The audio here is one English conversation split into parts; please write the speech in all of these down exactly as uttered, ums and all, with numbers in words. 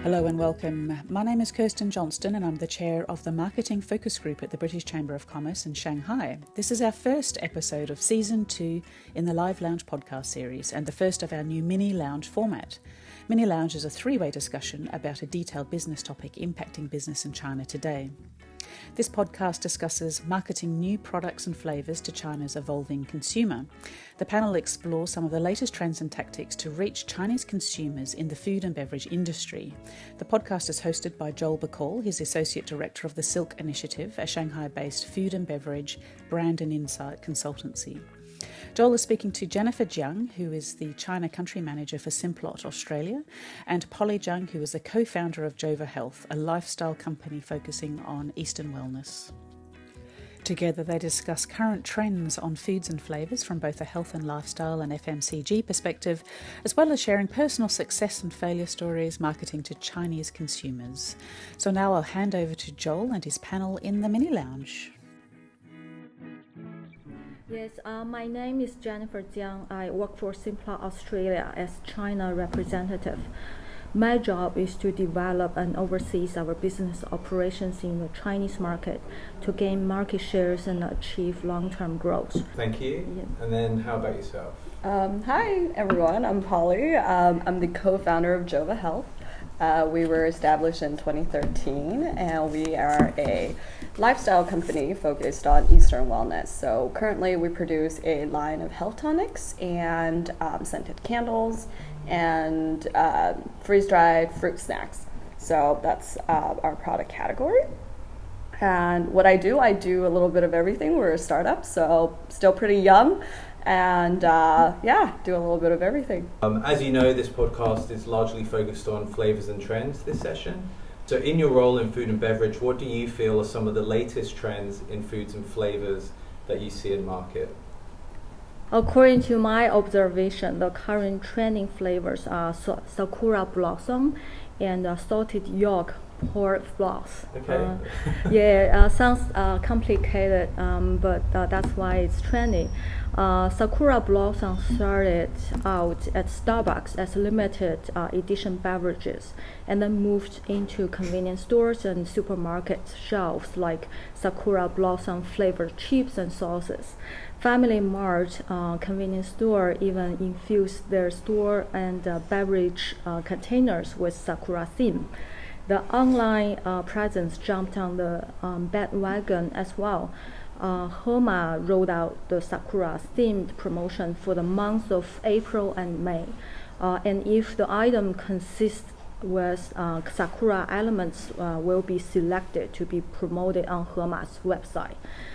Hello and welcome. My name is Kirsten Johnston and I'm the chair of the Marketing Focus Group at the British Chamber of Commerce in Shanghai. This is our first episode of season two in the Live Lounge podcast series and the first of our new mini lounge format. Mini Lounge is a three-way discussion about a detailed business topic impacting business in China today. This podcast discusses marketing new products and flavours to China's evolving consumer. The panel explores some of the latest trends and tactics to reach Chinese consumers in the food and beverage industry. The podcast is hosted by Joel Bacall. He's Associate Director of the Silk Initiative, a Shanghai-based food and beverage brand and insight consultancy. Joel is speaking to Jennifer Jiang, who is the China Country Manager for Simplot Australia, and Polly Jiang, who is the co-founder of Jova Health, a lifestyle company focusing on Eastern wellness. Together they discuss current trends on foods and flavours from both a health and lifestyle and F M C G perspective, as well as sharing personal success and failure stories marketing to Chinese consumers. So now I'll hand over to Joel and his panel in the Mini Lounge. Yes, uh, my name is Jennifer Jiang. I work for Simplot Australia as China representative. My job is to develop and oversee our business operations in the Chinese market to gain market shares and achieve long-term growth. Thank you. Yeah. And then how about yourself? Um, hi, everyone. I'm Polly. Um, I'm the co-founder of Jova Health. Uh, we were established in twenty thirteen, and we are a lifestyle company focused on Eastern wellness. So currently we produce a line of health tonics and um, scented candles and uh, freeze-dried fruit snacks. So that's uh, our product category. And what I do, I do a little bit of everything. We're a startup, so still pretty young. And uh, yeah, do a little bit of everything. Um, as you know, this podcast is largely focused on flavours and trends this session. So in your role in food and beverage, what do you feel are some of the latest trends in foods and flavours that you see in market? According to my observation, the current trending flavors are sa- Sakura Blossom and uh, salted yolk pork floss. Okay. Uh, yeah, uh, sounds uh, complicated, um, but uh, that's why it's trending. Uh, Sakura Blossom started out at Starbucks as limited uh, edition beverages and then moved into convenience stores and supermarket shelves like Sakura Blossom flavored chips and sauces. Family Mart uh, convenience store even infused their store and uh, beverage uh, containers with Sakura theme. The online uh, presence jumped on the um, bandwagon as well. Uh, Hema rolled out the Sakura themed promotion for the months of April and May. Uh, and if the item consists with uh, Sakura elements, uh, will be selected to be promoted on Hema's website.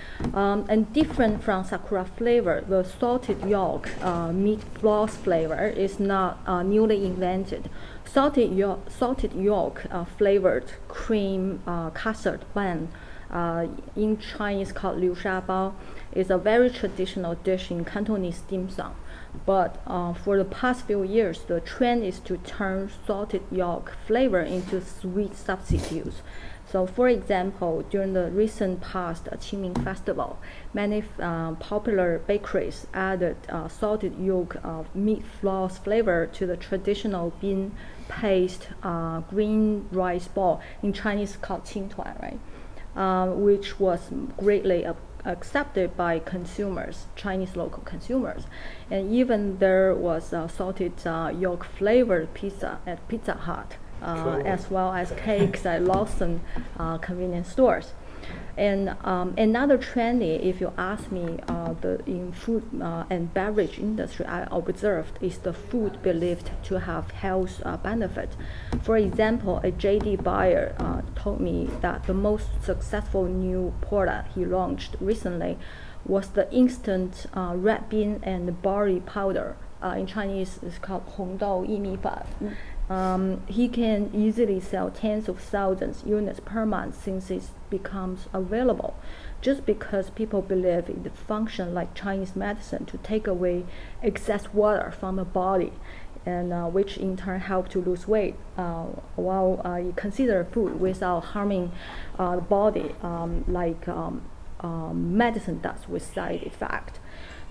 Um, and different from Sakura flavor, the salted yolk uh, meat floss flavor is not uh, newly invented. Salted yolk, salted yolk uh, flavored cream uh, custard bun, uh, in Chinese called liu sha bao, is a very traditional dish in Cantonese dim sum. But uh, for the past few years, the trend is to turn salted yolk flavor into sweet substitutes. So, for example, during the recent past Qingming Festival, many uh, popular bakeries added uh, salted yolk uh, meat floss flavor to the traditional bean paste uh, green rice ball, in Chinese called qingtuan, right? Uh, which was greatly uh, accepted by consumers, Chinese local consumers. And even there was uh, salted uh, yolk flavored pizza at Pizza Hut. Uh, Cool. As well as cakes at Lawson uh, convenience stores. And um, another trendy, if you ask me, uh, the in food uh, and beverage industry I observed is the food believed to have health uh, benefit. For example, a J D buyer uh, told me that the most successful new product he launched recently was the instant uh, red bean and barley powder. Uh, in Chinese, it's called 红豆薏米粉. Mm. Um, he can easily sell tens of thousands units per month since it becomes available, just because people believe it functions like Chinese medicine to take away excess water from the body, and uh, which in turn help to lose weight uh, while uh, you consider food without harming uh, the body, um, like um, um, medicine does with side effect.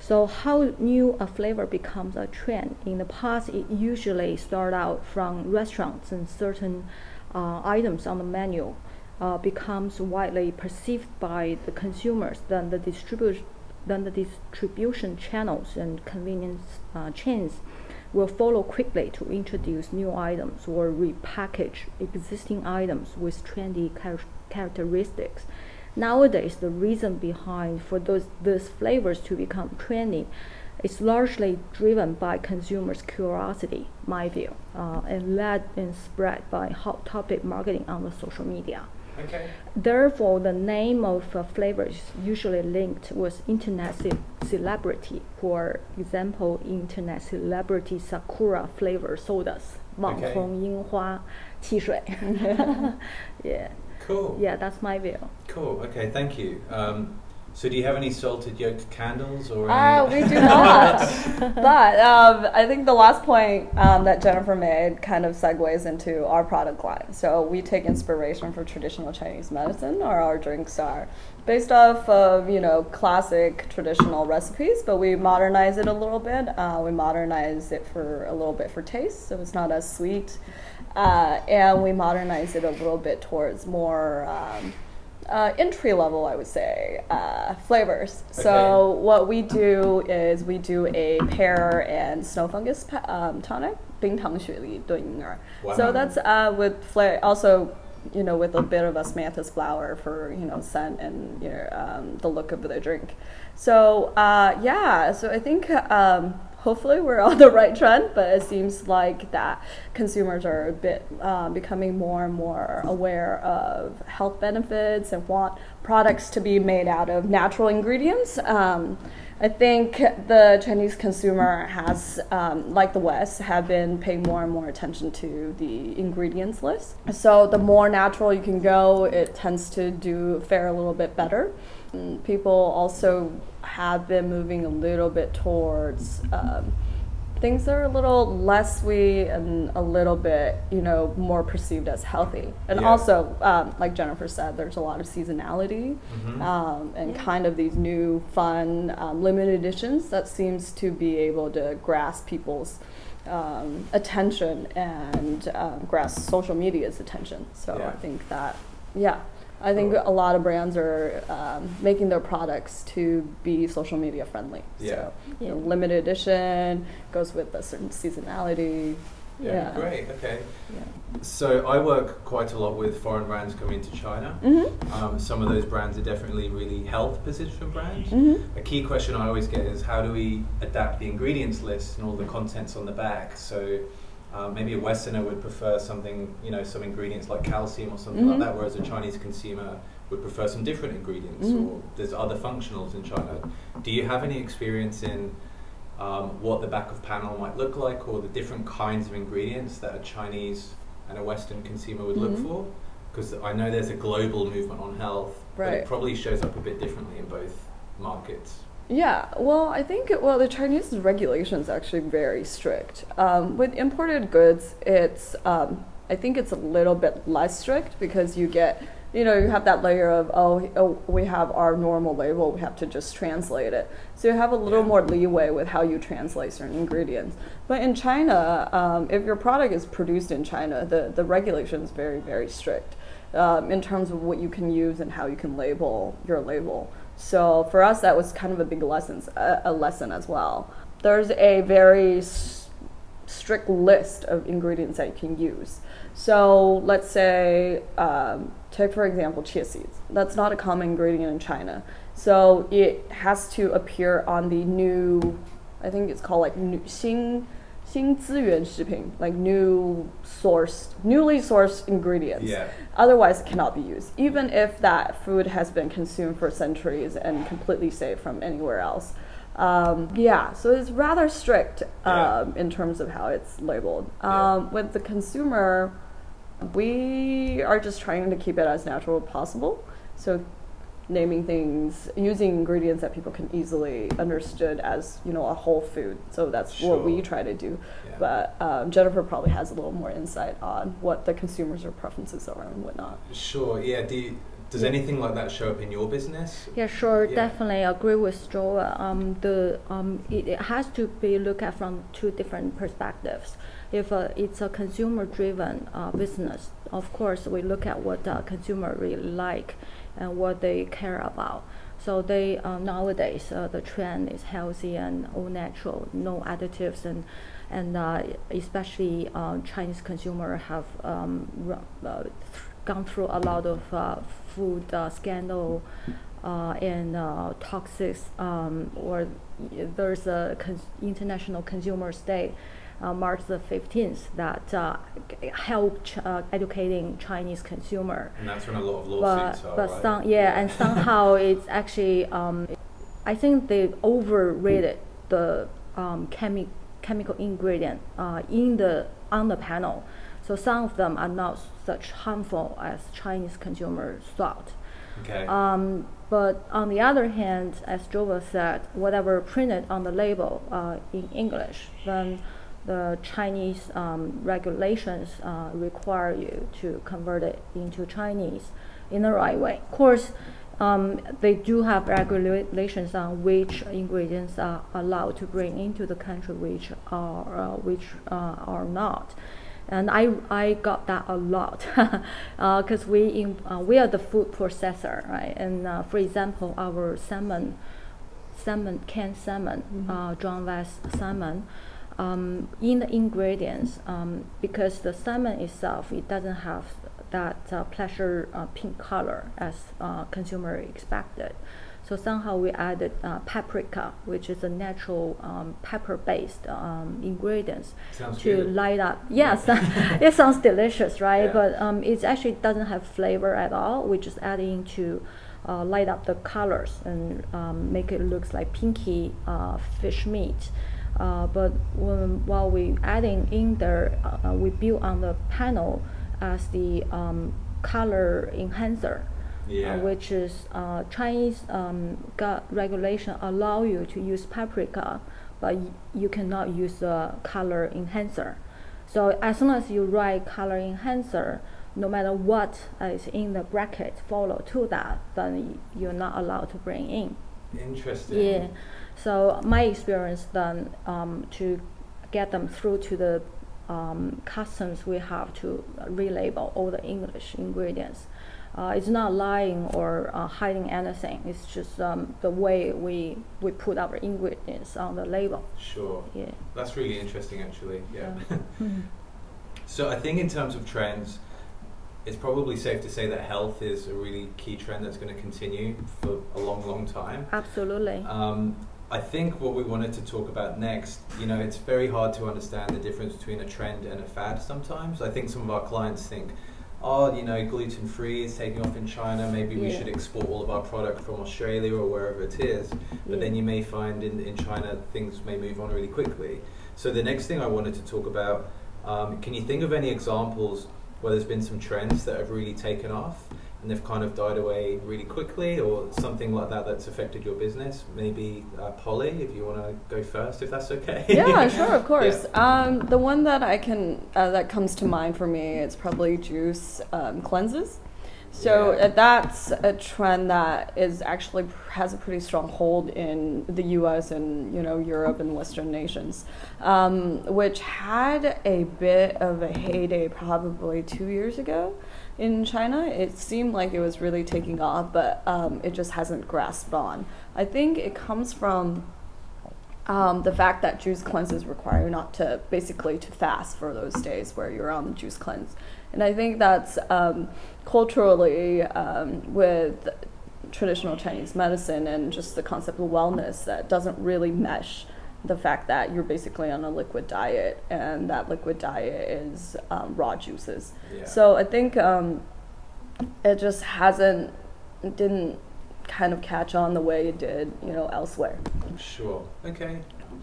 So how new a flavor becomes a trend? In the past, it usually start out from restaurants and certain uh, items on the menu uh, becomes widely perceived by the consumers. Then the distribution, then the distribution channels and convenience uh, chains will follow quickly to introduce new items or repackage existing items with trendy char- characteristics. Nowadays, the reason behind for those these flavors to become trendy is largely driven by consumers' curiosity, my view, uh, and led and spread by hot topic marketing on the social media. Okay. Therefore, the name of a flavor is usually linked with internet ce- celebrity. For example, internet celebrity Sakura flavor sodas, 网红樱花汽水. Yeah. Cool. Yeah, that's my view. Cool. Okay, thank you. Um, so do you have any salted yolk candles or Uh, any? we do not. But um, I think the last point um, that Jennifer made kind of segues into our product line. So we take inspiration from traditional Chinese medicine, or our drinks are based off of, you know, classic traditional recipes, but we modernize it a little bit. Uh, we modernize it for a little bit for taste, so it's not as sweet. Uh, and we modernize it a little bit towards more um, uh, entry level, I would say, uh, flavors. Okay. So what we do is we do a pear and snow fungus pa- um, tonic, 冰糖雪梨炖银耳. Wow. So that's uh, with fla- also, you know, with a bit of osmanthus flower for, you know, scent and, you know, um, the look of the drink. So uh, yeah, so I think. Um, Hopefully we're on the right trend, but it seems like that consumers are a bit uh, becoming more and more aware of health benefits and want products to be made out of natural ingredients. Um, I think the Chinese consumer has, um, like the West, have been paying more and more attention to the ingredients list. So the more natural you can go, it tends to do fare a little bit better. And people also have been moving a little bit towards um, things that are a little less sweet and a little bit, you know, more perceived as healthy. And Yeah. also, um, like Jennifer said, there's a lot of seasonality Mhm. um, and kind of these new fun um, limited editions that seems to be able to grasp people's um, attention and um, grasp social media's attention. So Yeah. I think that, yeah. I think Cool. a lot of brands are um, making their products to be social media friendly. Yeah. So, you know, Yeah. limited edition goes with a certain seasonality. Yeah, Yeah. great. Okay. Yeah. So I work quite a lot with foreign brands coming into China. Mm-hmm. Um, some of those brands are definitely really health positioned brands. Mm-hmm. A key question I always get is how do we adapt the ingredients list and all the contents on the back? So um, maybe a Westerner would prefer something, you know, some ingredients like calcium or something Mhm. like that, whereas a Chinese consumer would prefer some different ingredients, Mhm. or there's other functionals in China. Do you have any experience in um, what the back of panel might look like, or the different kinds of ingredients that a Chinese and a Western consumer would look Mhm. for? Because I know there's a global movement on health, but Right. it probably shows up a bit differently in both markets. Yeah, well, I think, well, the Chinese regulation is actually very strict. Um, with imported goods, it's, um, I think it's a little bit less strict because you get, you know, you have that layer of, oh, oh, we have our normal label, we have to just translate it. So you have a little Yeah. more leeway with how you translate certain ingredients. But in China, um, if your product is produced in China, the, the regulation is very, very strict um, in terms of what you can use and how you can label your label. So for us, that was kind of a big lesson, a, a lesson as well. There's a very s- strict list of ingredients that you can use. So let's say, um, take for example, chia seeds. That's not a common ingredient in China. So it has to appear on the new, I think it's called like new, 新, 新资源食品, like new sourced, newly sourced ingredients. Yeah. Otherwise, it cannot be used, even if that food has been consumed for centuries and completely safe from anywhere else. Um, yeah, so it's rather strict um, Yeah. in terms of how it's labeled. Yeah. Um, with the consumer, we are just trying to keep it as natural as possible. So naming things, using ingredients that people can easily understood as, you know, a whole food. So that's what we Sure. try to do. Yeah. But um, Jennifer probably has a little more insight on what the consumers' or preferences are and whatnot. Sure. Yeah. Do you, Does anything like that show up in your business? Yeah, sure, Yeah. definitely agree with Joe. Um, the um, it, it has to be looked at from two different perspectives. If uh, it's a consumer-driven uh, business, of course, we look at what the consumer really like and what they care about. So they uh, nowadays uh, the trend is healthy and all natural, no additives, and and uh, especially uh, Chinese consumer have um, r- uh, th- gone through a lot of uh, food uh, scandal uh, and uh, toxic, um, or y- there's a cons- international consumers day, uh, March the fifteenth, that uh, g- helped ch- uh, educating Chinese consumer. And that's when a lot of But, lawsuits are, but right? some, yeah, and somehow it's actually, um, I think they overrated the um, chemi- chemical ingredient uh, in the on the panel. So some of them are not such harmful as Chinese consumers thought. Okay. Um, but on the other hand, as Jova said, whatever printed on the label uh, in English, then the Chinese um, regulations uh, require you to convert it into Chinese in the right way. Of course, um, they do have regulations on which ingredients are allowed to bring into the country, which are uh, which uh, are not. And I, I got that a lot because uh, we in, uh, we are the food processor, right? And uh, for example, our salmon, salmon canned salmon, mm-hmm. uh, John West salmon, um, in the ingredients, um, because the salmon itself, it doesn't have that uh, pleasure uh, pink color as uh, consumer expected. So somehow we added uh, paprika, which is a natural um, pepper-based um, ingredients Sounds to good. light up. Yes, it sounds delicious, right? Yeah. But um, it actually doesn't have flavor at all. We just add in to uh, light up the colors and um, make it looks like pinky uh, fish meat. Uh, but when, while we adding in there, uh, we build on the panel as the um, color enhancer. Yeah. Uh, which is uh, Chinese um, got regulation allow you to use paprika, but y- you cannot use a color enhancer. So as long as you write color enhancer, no matter what is in the bracket follow to that, then y- you're not allowed to bring in. Interesting. Yeah. So my experience then um, to get them through to the um, customs, we have to relabel all the English ingredients. Uh, it's not lying or uh, hiding anything. It's just um, the way we we put our ingredients on the label. Sure. Yeah. That's really interesting, actually. Yeah. Yeah. Mm-hmm. So I think in terms of trends, it's probably safe to say that health is a really key trend that's going to continue for a long, long time. Absolutely. Um, I think what we wanted to talk about next, you know, it's very hard to understand the difference between a trend and a fad sometimes. I think some of our clients think, oh, you know, gluten-free is taking off in China, maybe we Yeah. should export all of our product from Australia or wherever it is. But Yeah. then you may find in, in China things may move on really quickly. So the next thing I wanted to talk about, um, can you think of any examples where there's been some trends that have really taken off and they've kind of died away really quickly, or something like that that's affected your business? Maybe uh, Polly, if you want to go first, if that's okay. Yeah, sure, of course. Yeah. Um, the one that I can uh, that comes to mind for me is probably juice um, cleanses. So Yeah. uh, that's a trend that is actually pr- has a pretty strong hold in the U S and you know Europe and Western nations, um, which had a bit of a heyday probably two years ago. In China, it seemed like it was really taking off, but um, it just hasn't grasped on. I think it comes from um, the fact that juice cleanses require you not to basically to fast for those days where you're on the juice cleanse, and I think that's um, culturally um, with traditional Chinese medicine and just the concept of wellness that doesn't really mesh the fact that you're basically on a liquid diet, and that liquid diet is um, raw juices. Yeah. So I think um, it just hasn't, it didn't kind of catch on the way it did, you know, elsewhere. Sure. Okay.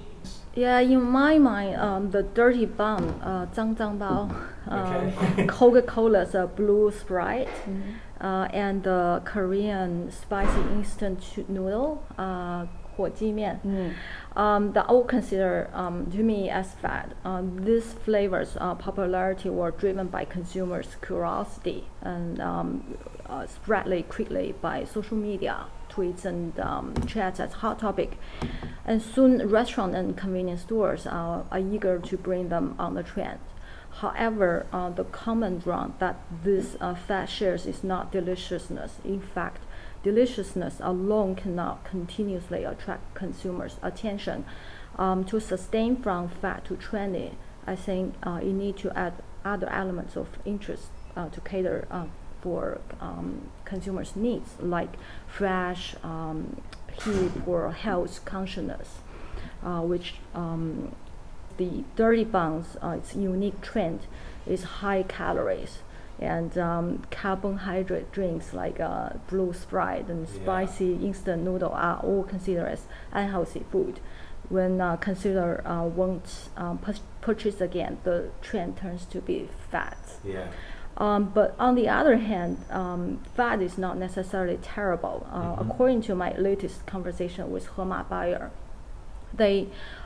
Yeah, in my mind, um, the dirty bun, uh, 脏脏包, um, Okay. Coca-Cola's uh, blue Sprite, uh, and the Korean spicy instant ch- noodle, uh, 火鸡面. Mm. Um, that I would consider um, to me as fad. Um, these flavors' uh, popularity were driven by consumers' curiosity and um, uh, spread quickly by social media, tweets, and um, chats as hot topic. And soon, restaurants and convenience stores uh, are eager to bring them on the trend. However, uh, the common ground that this uh, fad shares is not deliciousness. In fact, deliciousness alone cannot continuously attract consumers' attention. Um, to sustain from fad to trendy, I think uh, you need to add other elements of interest uh, to cater uh, for um, consumers' needs, like fresh, um, hip, or health consciousness, uh, which um, the dirty buns, uh, its unique trend is high calories. And um, carbohydrate drinks like uh, blue Sprite and Yeah. spicy instant noodle are all considered as unhealthy food. When uh, consumer uh, won't um, pur- purchase again, the trend turns to be fat. Yeah. Um, but on the other hand, um, fat is not necessarily terrible. Uh, Mhm. According to my latest conversation with Hema buyer, they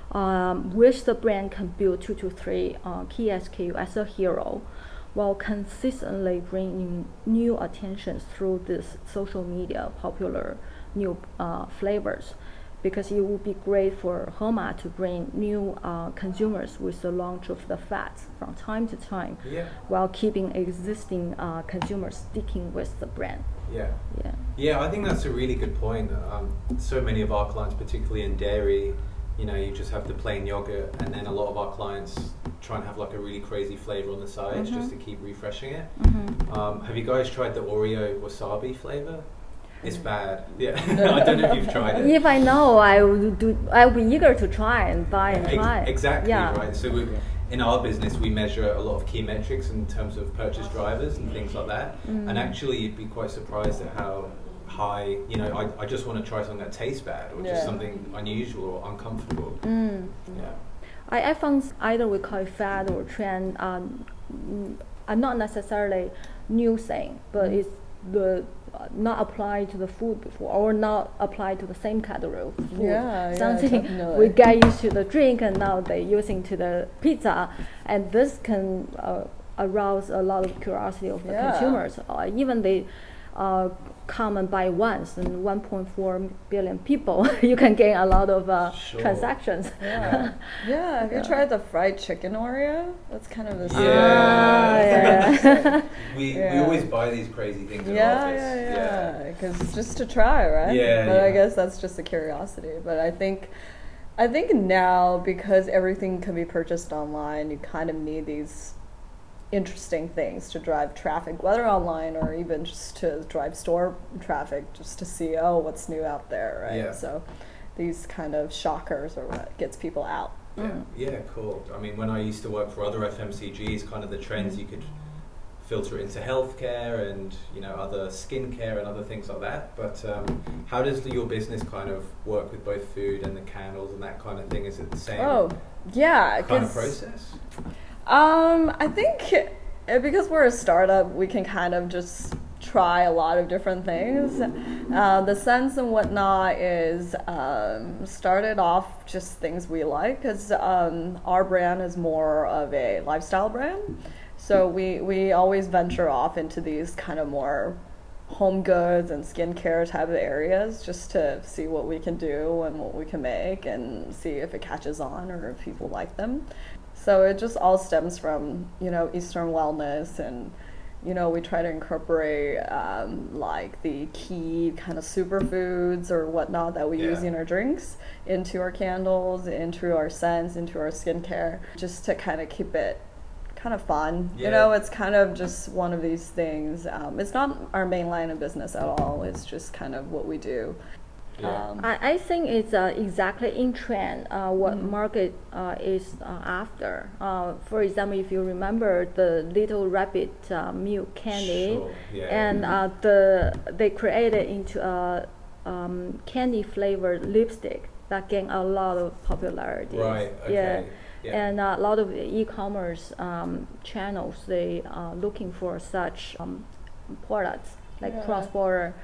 um, wish the brand can build two to three uh, key S K U as a hero, while consistently bringing new attentions through this social media popular new uh, flavors, because it would be great for Hema to bring new uh, consumers with the launch of the fats from time to time, Yeah. while keeping existing uh, consumers sticking with the brand. Yeah. Yeah. Yeah, I think that's a really good point. Um, so many of our clients, particularly in dairy, you know, you just have the plain yogurt, and then a lot of our clients try and have like a really crazy flavor on the sides Mhm. just to keep refreshing it. Mm-hmm. Um, have you guys tried the Oreo wasabi flavor? It's Mm. bad. Yeah, I don't know if you've tried it. If I know, I would do. I would be eager to try and buy and Ex- try. Exactly, Yeah. right. So we, in our business, we measure a lot of key metrics in terms of purchase drivers and things like that. Mm. And actually, you'd be quite surprised at how high, you know, I, I just want to try something that tastes bad or just Yeah. something unusual or uncomfortable. Mm. Yeah. I, I found either we call it fad or trend um, mm, are not necessarily new thing, but Mm. it's the uh, not applied to the food before or not applied to the same category of food. Yeah, yeah, Something definitely. we get used to the drink and now they're using to the pizza, and this can uh, arouse a lot of curiosity of the Yeah. consumers. Uh, even they uh, come and buy once, and one point four billion people, you can gain a lot of uh, Sure. transactions. Yeah. Yeah. Have you Yeah. tried the fried chicken Oreo? That's kind of the same. Ah, yeah. We, we Yeah. always buy these crazy things in our Yeah, office. yeah, yeah. Because just to try, right? Yeah, But I yeah. guess that's just a curiosity. But I think, I think now because everything can be purchased online, you kind of need these interesting things to drive traffic, whether online or even just to drive store traffic, just to see, oh, what's new out there, right? Yeah. So these kind of shockers are what gets people out. Yeah, yeah, cool. I mean, when I used to work for other F M C Gs, kind of the trends you could filter into healthcare and, you know, other skincare and other things like that. But um, how does your business kind of work with both food and the candles and that kind of thing? Is it the same Oh, yeah. kind of 'cause- process? Um, I think uh, because we're a startup, we can kind of just try a lot of different things. Uh, the sense and whatnot is um, started off just things we like, because um, our brand is more of a lifestyle brand. So we, we always venture off into these kind of more home goods and skincare type of areas just to see what we can do and what we can make and see if it catches on or if people like them. So it just all stems from, you know, Eastern wellness, and, you know, we try to incorporate um, like the key kind of superfoods or whatnot that we Yeah. use in our drinks into our candles, into our scents, into our skincare, just to kind of keep it kind of fun. Yeah. You know, it's kind of just one of these things. Um, it's not our main line of business at all. It's just kind of what we do. Yeah. Um, I, I think it's uh, exactly in trend uh, what Mm. market uh, is uh, after. Uh, for example, if you remember the Little Rabbit uh, milk candy, Sure, yeah. and uh, the they created into a um, candy flavored lipstick that gained a lot of popularity. Right, okay. Yeah. Yeah. And uh, a lot of e-commerce um, channels, they are looking for such um, products like Yeah. cross-border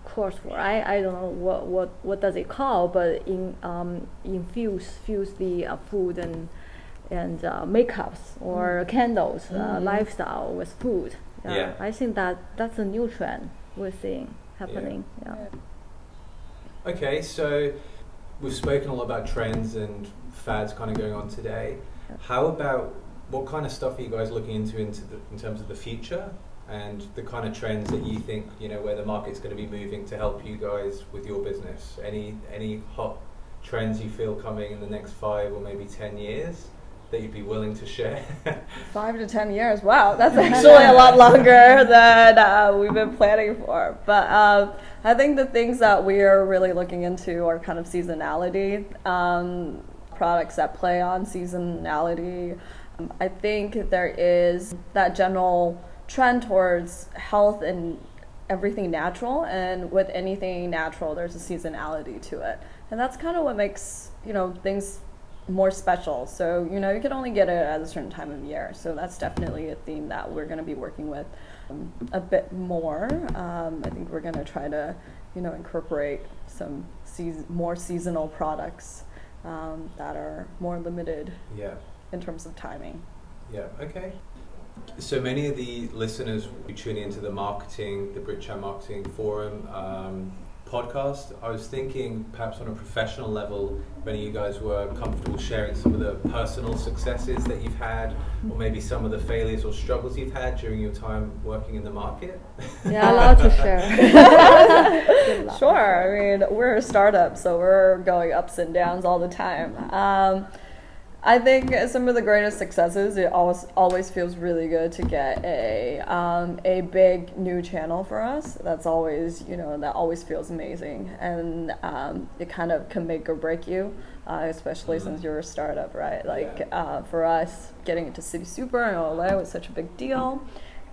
course for I, I don't know what, what, what does it call, but in um, infuse fuse the uh, food and and uh, makeups or mm. candles, mm. uh, lifestyle with food. Uh, yeah. I think that that's a new trend we're seeing happening. Yeah. yeah. Okay, so we've spoken a lot about trends and fads kind of going on today. Yeah. How about what kind of stuff are you guys looking into into the, in terms of the future? And the kind of trends that you think, you know, where the market's going to be moving to help you guys with your business? Any any hot trends you feel coming in the next five or maybe ten years that you'd be willing to share? Five to ten years, wow, that's actually a lot longer than uh, we've been planning for. But um, I think the things that we are really looking into are kind of seasonality, um, products that play on seasonality. Um, I think there is that general trend towards health and everything natural, and with anything natural there's a seasonality to it, and that's kind of what makes, you know, things more special. So, you know, you can only get it at a certain time of year, so that's definitely a theme that we're going to be working with um, a bit more. um, I think we're going to try to, you know, incorporate some season, more seasonal products um, that are more limited yeah. in terms of timing. Yeah, okay. So many of the listeners will be tuning into the marketing, the Britchan Marketing Forum um, podcast. I was thinking perhaps on a professional level, if any of you guys were comfortable sharing some of the personal successes that you've had, or maybe some of the failures or struggles you've had during your time working in the market. Yeah, allowed to share. Sure. I mean, we're a startup, so we're going ups and downs all the time. Um, I think some of the greatest successes, it always always feels really good to get a um, a big new channel for us. That's always, you know, that always feels amazing, and um, it kind of can make or break you, uh, especially mm-hmm. since you're a startup, right? Like yeah. uh, for us, getting into City Super in L A was such a big deal,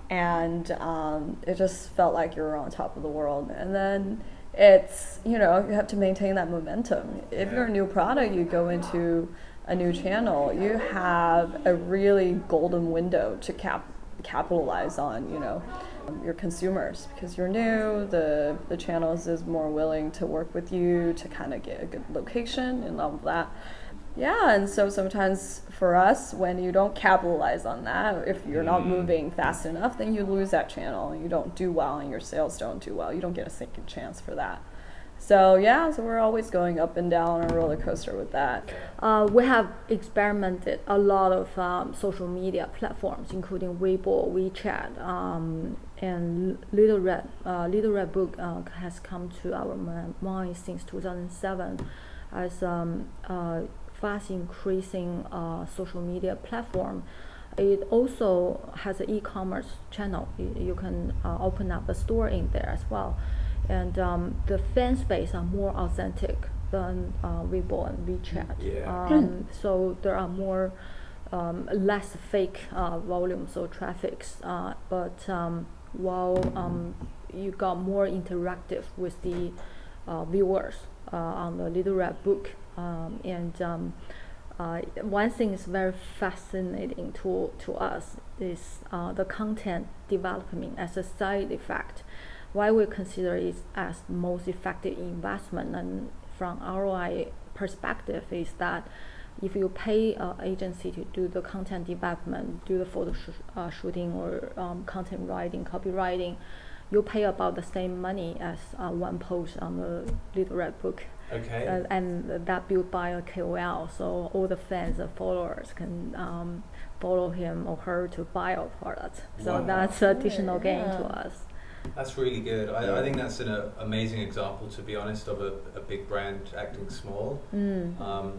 and um, it just felt like you were on top of the world. And then it's, you know, you have to maintain that momentum. If yeah. you're a new product, you go into a new channel, you have a really golden window to cap capitalize on, you know, your consumers, because you're new. The the channels is more willing to work with you to kind of get a good location and all of that. Yeah, and so sometimes for us, when you don't capitalize on that, if you're not moving fast enough, then you lose that channel. You don't do well, and your sales don't do well. You don't get a second chance for that. So yeah, so we're always going up and down on a roller coaster with that. Uh, we have experimented a lot of um, social media platforms, including Weibo, WeChat, um, and Little Red. Uh, Little Red Book uh, has come to our mind since two thousand seven as um, a fast increasing uh, social media platform. It also has an e-commerce channel. You, you can uh, open up a store in there as well. And um, the fan space are more authentic than uh, Weibo and WeChat. Yeah. Um, so there are more, um, less fake uh, volumes or traffics. Uh, but um, while um, you got more interactive with the uh, viewers uh, on the Little Red Book, um, and um, uh, one thing is very fascinating to to us is uh, the content development as a side effect. Why we consider it as the most effective investment, and from R O I perspective, is that if you pay an agency to do the content development, do the photo sh uh, shooting or um, content writing, copywriting, you pay about the same money as uh, one post on the Little Red Book. Okay. Uh, and that built by a K O L, so all the fans and followers can um, follow him or her to buy our product. So wow. that's additional yeah. gain to us. That's really good. I, I think that's an uh, amazing example, to be honest, of a, a big brand acting small. Mm. Um,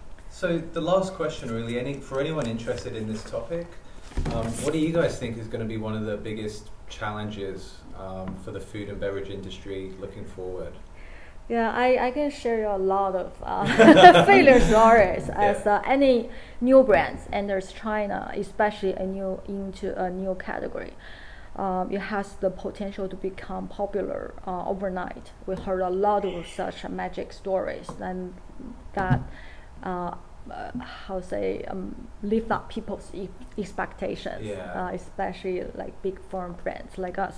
so the last question, really, any for anyone interested in this topic, um, what do you guys think is going to be one of the biggest challenges um, for the food and beverage industry looking forward? Yeah, I, I can share you a lot of uh, failure stories yeah. as uh, any new brands enters China, especially a new into a new category. Um, it has the potential to become popular uh, overnight. We heard a lot of such magic stories, and that uh, uh, how to say um, lift up people's e- expectations, yeah. uh, especially like big foreign brands like us.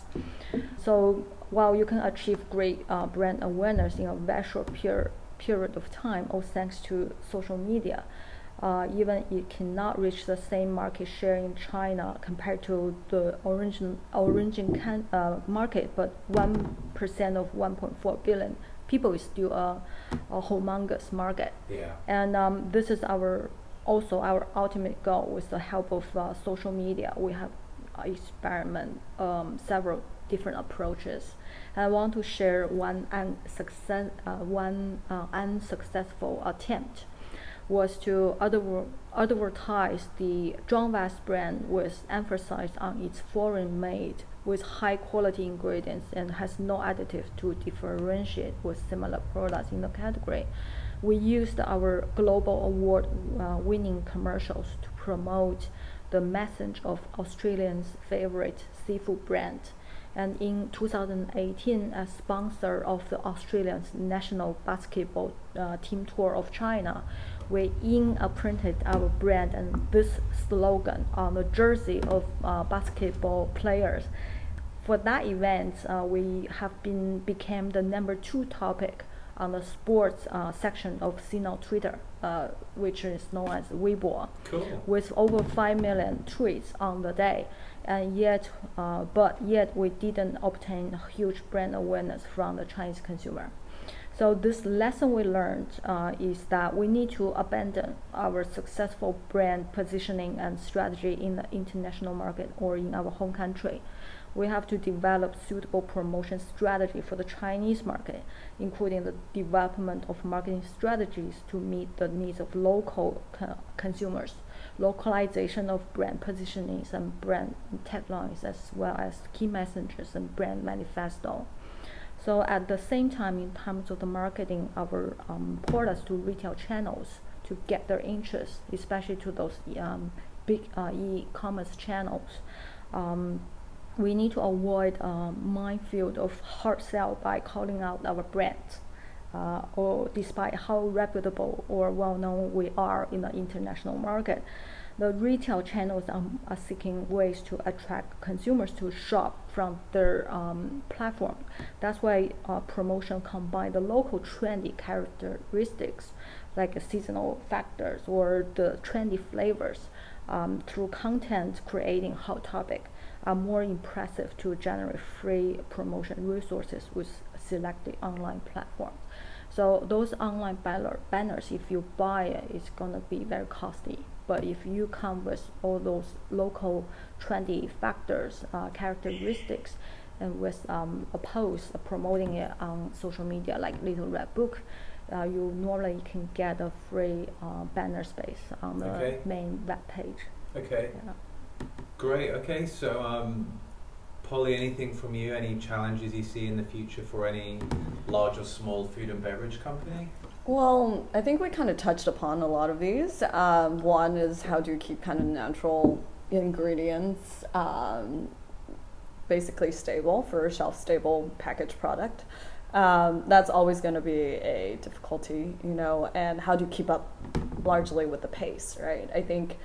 So while you can achieve great uh, brand awareness in a very short period period of time, all thanks to social media, uh, even it cannot reach the same market share in China compared to the origin origin can, uh, market, but one percent of one point four billion people is still a, a humongous market. Yeah. And um, this is our also our ultimate goal. With the help of uh, social media, we have experiment um, several different approaches. I want to share one unsuccess, uh, one uh, unsuccessful attempt was to adver- advertise the Zhuangwas brand with emphasis on its foreign-made with high-quality ingredients and has no additive to differentiate with similar products in the category. We used our global award-winning uh, commercials to promote the message of Australians' favorite seafood brand. And in two thousand eighteen, as sponsor of the Australian national basketball uh, team tour of China, we in-printed our brand and this slogan on the jersey of uh, basketball players. For that event, uh, we have been became the number two topic on the sports uh, section of Sina Twitter, uh, which is known as Weibo, cool. with over five million tweets on the day. And yet, uh, but yet we didn't obtain huge brand awareness from the Chinese consumer. So this lesson we learned uh, is that we need to abandon our successful brand positioning and strategy in the international market or in our home country. We have to develop suitable promotion strategy for the Chinese market, including the development of marketing strategies to meet the needs of local co- consumers, localization of brand positionings and brand taglines, as well as key messages and brand manifesto. So at the same time, in terms of the marketing our um, products to retail channels to get their interest, especially to those um, big uh, e-commerce channels, um, we need to avoid a minefield of hard sell by calling out our brands, uh, or despite how reputable or well-known we are in the international market. The retail channels are, are seeking ways to attract consumers to shop from their um, platform. That's why uh, promotion combine the local trendy characteristics like seasonal factors or the trendy flavors um, through content creating hot topic are more impressive to generate free promotion resources with selected online platforms. So those online banner, banners, if you buy it, it's gonna be very costly. But if you come with all those local trendy factors, uh, characteristics, and with um, a post uh, promoting it on social media like Little Red Book, uh, you normally can get a free uh, banner space on the okay. main web page. Okay. Yeah. Great. Okay. So, um, Polly, anything from you? Any challenges you see in the future for any large or small food and beverage company? Well, I think we kind of touched upon a lot of these. Um, one is how do you keep kind of natural ingredients um, basically stable for a shelf-stable packaged product. Um, that's always going to be a difficulty, you know, and how do you keep up largely with the pace, right? I think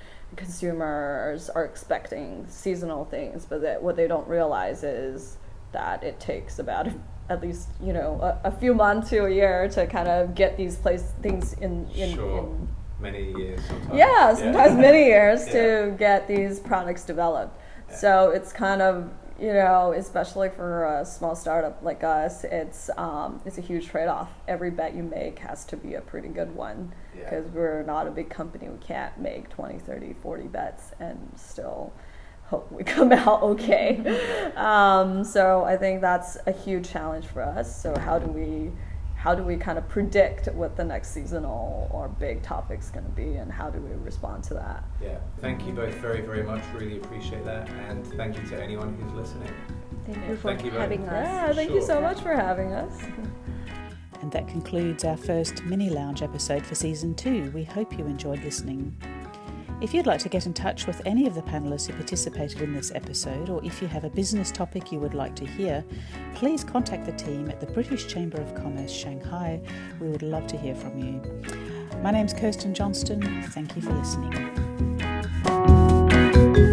consumers are expecting seasonal things, but that what they don't realize is that it takes about at least, you know, a, a few months to a year to kind of get these place things in, in, sure. in many years sometimes. yeah, sometimes yeah. many years yeah. to get these products developed. Yeah. So it's kind of, you know, especially for a small startup like us, it's um, it's a huge trade-off. Every bet you make has to be a pretty good one because yeah. we're not a big company. We can't make twenty, thirty, forty bets and still hope we come out okay. um, so I think that's a huge challenge for us. So how do we how do we kind of predict what the next seasonal or big topic's going to be, and how do we respond to that? Yeah, thank you both very, very much. Really appreciate that, and thank you to anyone who's listening. Thank yeah. you for thank you having both. us. Yeah, thank sure. you so much for having us. And that concludes our first mini lounge episode for season two. We hope you enjoyed listening. If you'd like to get in touch with any of the panellists who participated in this episode, or if you have a business topic you would like to hear, please contact the team at the British Chamber of Commerce Shanghai. We would love to hear from you. My name's Kirsten Johnston. Thank you for listening.